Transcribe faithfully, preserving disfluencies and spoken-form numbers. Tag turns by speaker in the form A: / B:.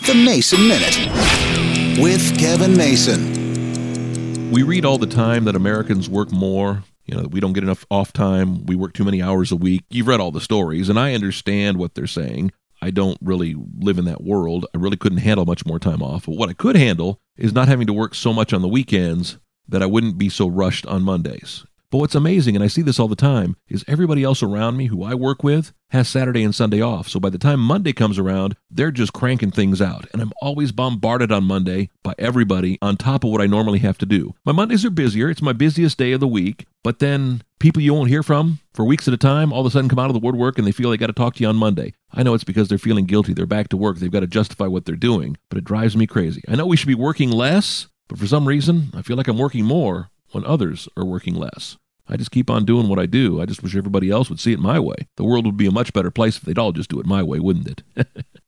A: The Mason Minute with Kevin Mason.
B: We read all the time that Americans work more. You know, we don't get enough off time. We work too many hours a week. You've read all the stories, and I understand what they're saying. I don't really live in that world. I really couldn't handle much more time off. But what I could handle is not having to work so much on the weekends that I wouldn't be so rushed on Mondays. But what's amazing, and I see this all the time, is everybody else around me who I work with has Saturday and Sunday off. So by the time Monday comes around, they're just cranking things out. And I'm always bombarded on Monday by everybody on top of what I normally have to do. My Mondays are busier. It's my busiest day of the week. But then people you won't hear from for weeks at a time all of a sudden come out of the woodwork and they feel they got to talk to you on Monday. I know it's because they're feeling guilty. They're back to work. They've got to justify what they're doing. But it drives me crazy. I know we should be working less, but for some reason, I feel like I'm working more when others are working less. I just keep on doing what I do. I just wish everybody else would see it my way. The world would be a much better place if they'd all just do it my way, wouldn't it?